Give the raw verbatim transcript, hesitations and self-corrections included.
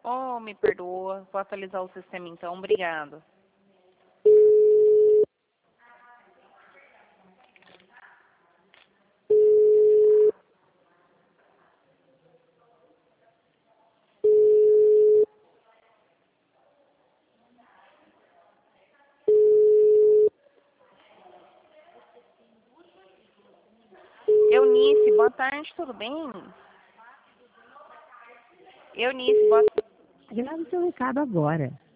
Oh, me perdoa. Vou atualizar o sistema então. Obrigado. Eunice, boa tarde, tudo bem? Eunice, boa tarde. Grave seu recado agora.